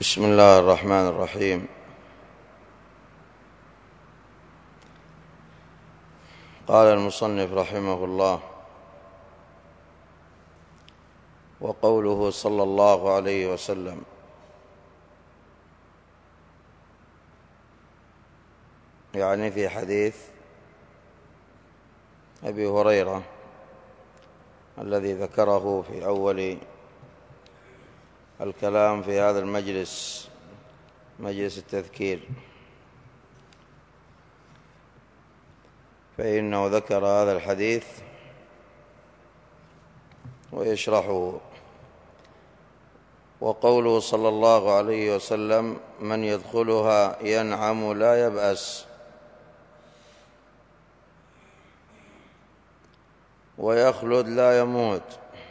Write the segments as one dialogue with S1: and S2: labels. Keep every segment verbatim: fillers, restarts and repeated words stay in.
S1: بسم الله الرحمن الرحيم. قال المصنف رحمه الله: وقوله صلى الله عليه وسلم، يعني في حديث أبي هريرة الذي ذكره في أول الكلام في هذا المجلس، مجلس التذكير، فإنه ذكر هذا الحديث ويشرحه. وقوله صلى الله عليه وسلم: من يدخلها ينعم لا يبأس ويخلد لا يموت،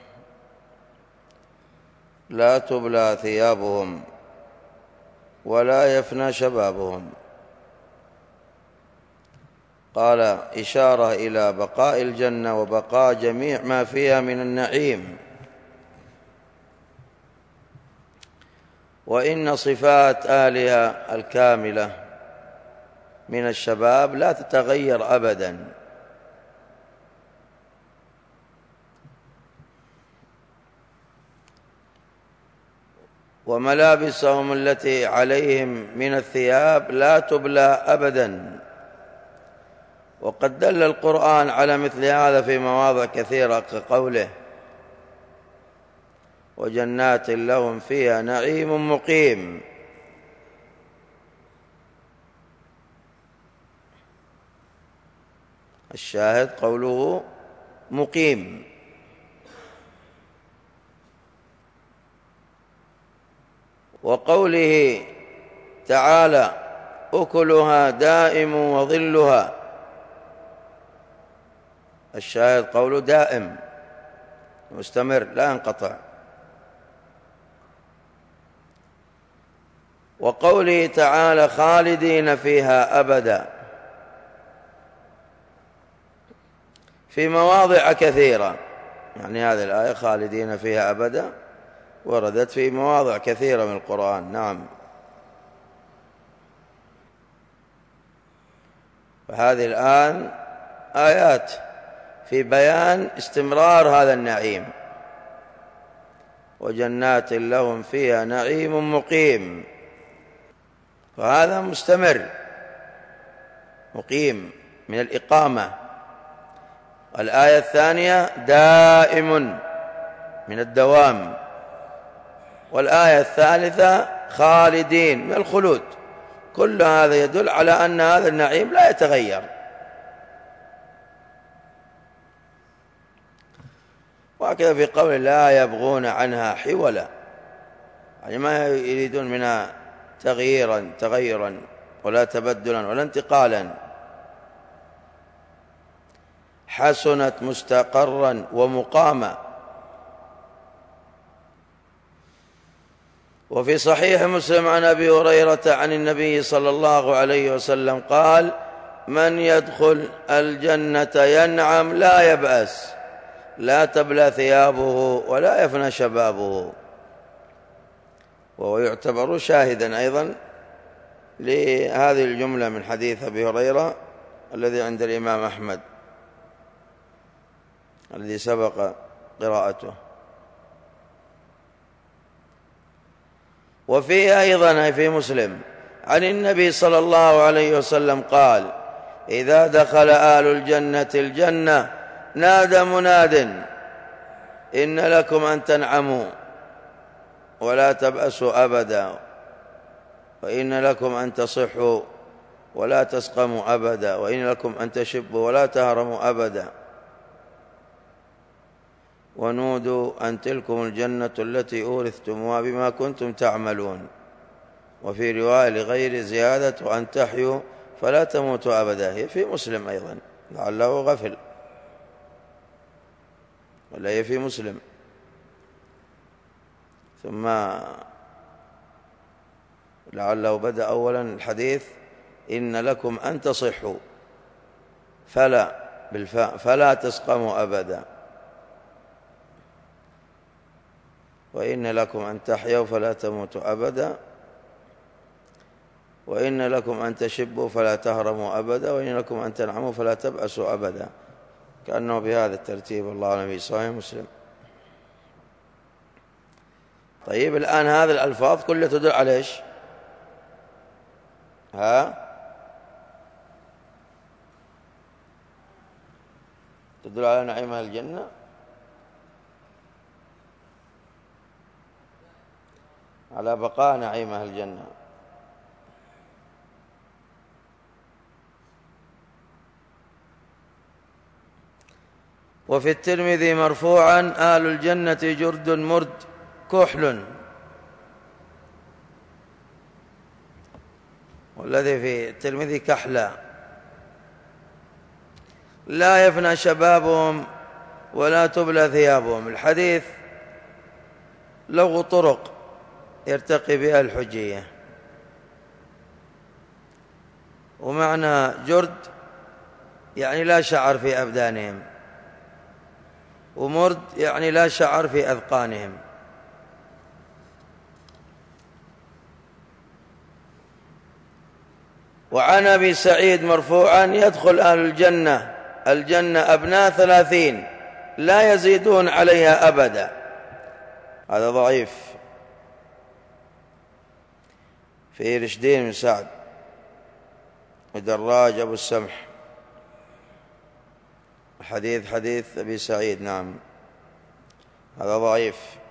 S1: لا تبلى ثيابهم ولا يفنى شبابهم. قال: إشارة إلى بقاء الجنة وبقاء جميع ما فيها من النعيم. وإن صفات آلها الكاملة من الشباب لا تتغير أبدا، وملابسهم التي عليهم من الثياب لا تبلى أبدا. وقد دل القرآن على مثل هذا في مواضع كثيرة كقوله: وجنات لهم فيها نعيم مقيم. الشاهد قوله مقيم. وقوله تعالى: أكلها دائم وظلها. الشاهد قوله دائم مستمر لا ينقطع. وقوله تعالى: خالدين فيها أبدا، في مواضع كثيرة، يعني هذه الآية خالدين فيها أبدا وردت في مواضع كثيرة من القرآن. نعم، فهذه الآن آيات في بيان استمرار هذا النعيم. وجنات لهم فيها نعيم مقيم، فهذا مستمر مقيم من الإقامة. الآية الثانية دائم من الدوام، والآية الثالثة خالدين من الخلود. كل هذا يدل على أن هذا النعيم لا يتغير. وهكذا في قول: لا يبغون عنها حولا، يعني ما يريدون منها تغييرا تغيرا ولا تبدلا ولا انتقالا. حسنت مستقرا ومقاما. وفي صحيح مسلم عن أبي هريرة عن النبي صلى الله عليه وسلم قال: من يدخل الجنة ينعم لا يبأس، لا تبلى ثيابه ولا يفنى شبابه. وهو يعتبر شاهدا أيضا لهذه الجملة من حديث أبي هريرة الذي عند الإمام أحمد الذي سبق قراءته. وفيه أيضا في مسلم عن النبي صلى الله عليه وسلم قال: إذا دخل آل الجنة الجنة نادى مناد: إن لكم أن تنعموا ولا تبأسوا أبدا، وإن لكم أن تصحوا ولا تسقموا أبدا، وإن لكم أن تشبوا ولا تهرموا أبدا. ونودوا أن تلكم الجنة التي أورثتموها بما كنتم تعملون. وفي رواية لغير زيادة: وأن تحيوا فلا تموتوا أبدا. هي في مسلم أيضا، لعله غفل، ولا هي في مسلم. ثم لعله بدأ أولا الحديث: إن لكم أن تصحوا، فلا بالفاء، فلا تسقموا أبدا، وإن لكم أن تحيوا فلا تموتوا أبدا، وإن لكم أن تشبوا فلا تهرموا أبدا، وإن لكم أن تنعموا فلا تبأسوا أبدا، كأنه بهذا الترتيب. الله أعلم. في صحيح مسلم. طيب الآن هذه الألفاظ كلها تدل على إيش؟ ها؟ تدل على نعيم أهل الجنة، على بقاء نعيم أهل الجنة. وفي الترمذي مرفوعا: آل الجنة جرد مرد كحل. والذي في الترمذي كحلا، لا يفنى شبابهم ولا تبلى ثيابهم. الحديث له طرق يرتقي بها الحجية. ومعنى جرد يعني لا شعر في أبدانهم، ومرد يعني لا شعر في أذقانهم. وعن أبي سعيد مرفوعا: يدخل أهل الجنة الجنة أبناء ثلاثين لا يزيدون عليها أبدا. هذا ضعيف. في رشدين بن سعد ودراج أبو السمح. حديث حديث أبي سعيد، نعم، هذا ضعيف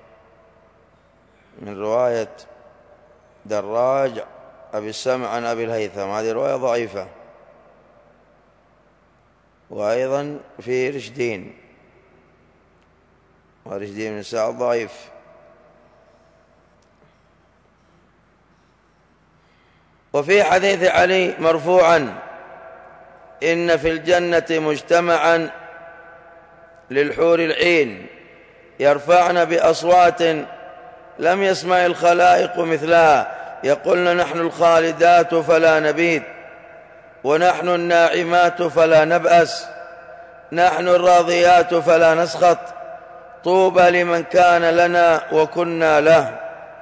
S1: من رواية دراج أبي السمع عن أبي الهيثم، هذه رواية ضعيفة. وأيضا في رشدين، ورشدين بن سعد ضعيف. وفي حديث علي مرفوعا: إن في الجنة مجتمعا للحور العين يرفعن بأصوات لم يسمع الخلائق مثلها، يقولن: نحن الخالدات فلا نبيد، ونحن الناعمات فلا نبأس، نحن الراضيات فلا نسخط، طوبى لمن كان لنا وكنا له.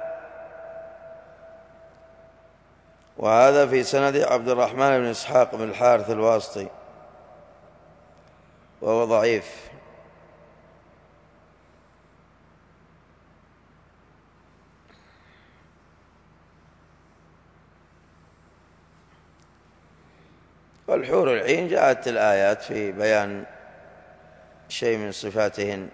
S1: وهذا في سند عبد الرحمن بن إسحاق بن الحارث الواسطي، وهو ضعيف. والحور العين جاءت الآيات في بيان شيء من صفاتهن،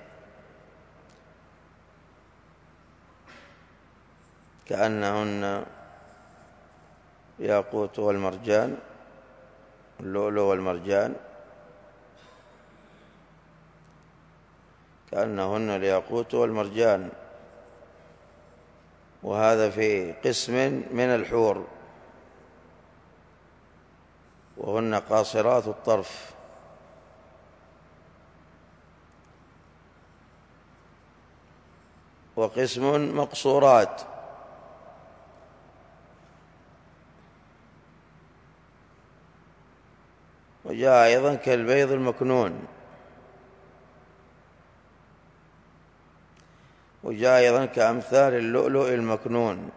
S1: كأنهن ياقوت والمرجان، اللؤلؤ والمرجان، كأنهن الياقوت والمرجان. وهذا في قسم من الحور، وهن قاصرات الطرف. وقسم مقصورات، وجاء أيضا كالبيض المكنون، وجاء أيضا كأمثال اللؤلؤ المكنون.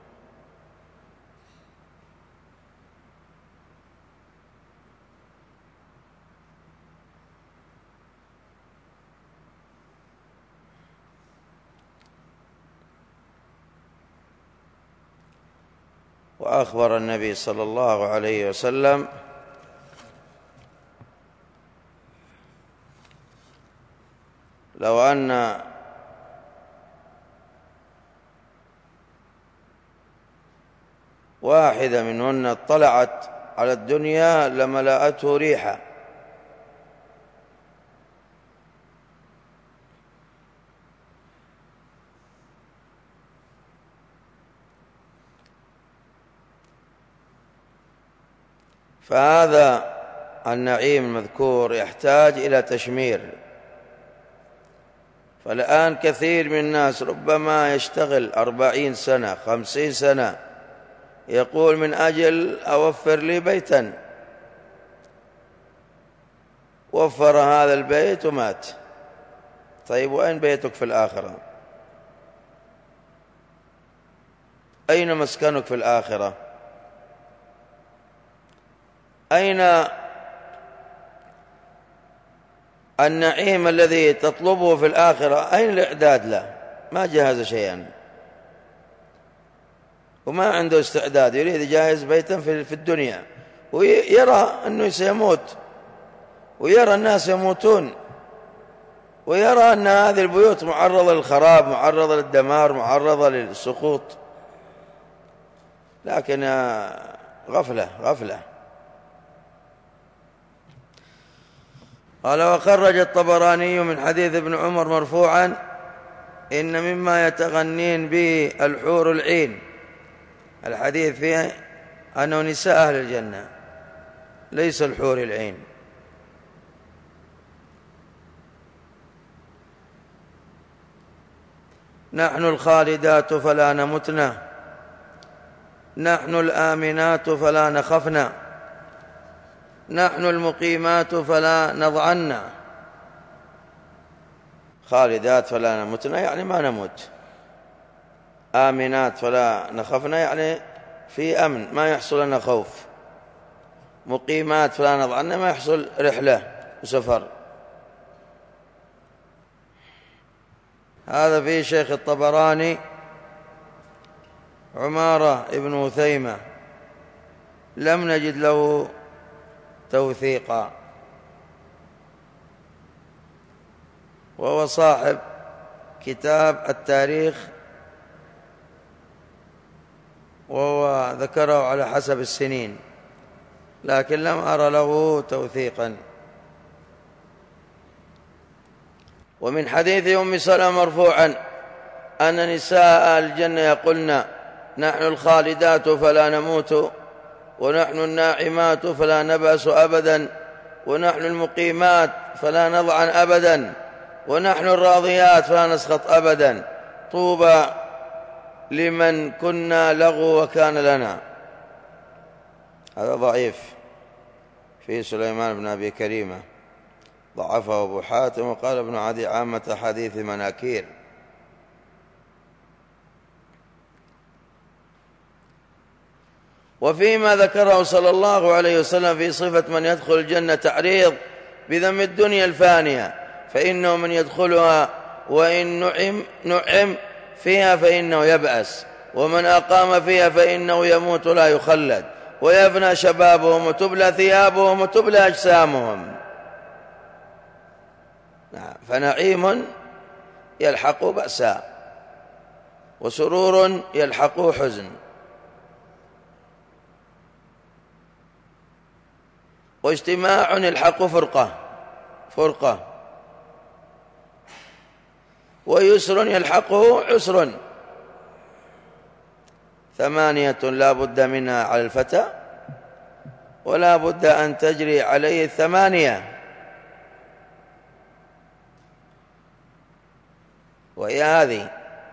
S1: وأخبر النبي صلى الله عليه وسلم لو أن واحدة منهن اطلعت على الدنيا لملأته ريحا. فهذا النعيم المذكور يحتاج إلى تشمير. فالآن كثير من الناس ربما يشتغل أربعين سنة خمسين سنة، يقول: من أجل أوفر لي بيتا، وفر هذا البيت ومات. طيب وأين بيتك في الآخرة؟ أين مسكنك في الآخرة؟ أين النعيم الذي تطلبه في الآخرة؟ أين الإعداد له؟ ما جهز شيئا وما عنده استعداد، يريد يجهز بيتا في الدنيا ويرى أنه سيموت ويرى الناس يموتون ويرى أن هذه البيوت معرضة للخراب، معرضة للدمار، معرضة للسقوط، لكن غفلة غفلة. قال: وخرج الطبراني من حديث ابن عمر مرفوعا: إن مما يتغنين به الحور العين. الحديث فيه أنه نساء أهل الجنة ليس الحور العين. نحن الخالدات فلا نمتن، نحن الآمنات فلا نخفن، نحن المقيمات فلا نضعن. خالدات فلا نمتن يعني ما نموت، آمنات فلا نخفن يعني في أمن ما يحصل لنا خوف، مقيمات فلا نضعن ما يحصل رحلة وسفر. هذا فيه شيخ الطبراني عمارة ابن وثيمة، لم نجد له توثيقا، وهو صاحب كتاب التاريخ، وهو ذكره على حسب السنين، لكن لم أرى له توثيقا. ومن حديث أم سلمة مرفوعا أن نساء الجنة يقولن: نحن الخالدات فلا نموت، ونحن الناعمات فلا نبأس أبدا، ونحن المقيمات فلا نضعن أبدا، ونحن الراضيات فلا نسخط أبدا، طوبى لمن كنا له وكان لنا. هذا ضعيف في سليمان بن أبي كريمة، ضعفه أبو حاتم، وقال ابن عدي عامة حديث مناكير. وفيما ذكره صلى الله عليه وسلم في صفة من يدخل الجنة تعريض بذم الدنيا الفانية، فإنه من يدخلها وإن نعم, نعم فيها فإنه يبأس، ومن أقام فيها فإنه يموت لا يخلد، ويفنى شبابهم وتبلى ثيابهم وتبلى أجسامهم. فنعيم يلحق بأسا، وسرور يلحق حزن، واجتماع يلحق فرقة فرقة، ويسر يلحقه عسر. ثمانية لا بد منها على الفتى، ولا بد أن تجري عليه الثمانية، وهي هذه: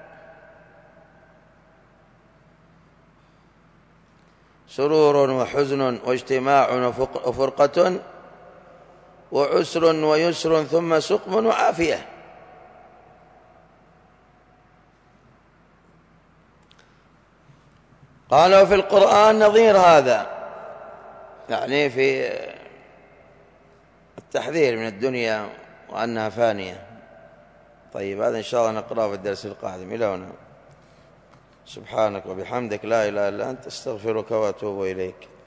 S1: سرور وحزن واجتماع وفرقة، وعسر ويسر، ثم سقم وعافية. قال: وفي القرآن نظير هذا، يعني في التحذير من الدنيا وأنها فانية. طيب، هذا إن شاء الله نقرأه في الدرس القادم. إلى هنا، سبحانك وبحمدك لا إله إلا أنت، استغفرك وأتوب إليك.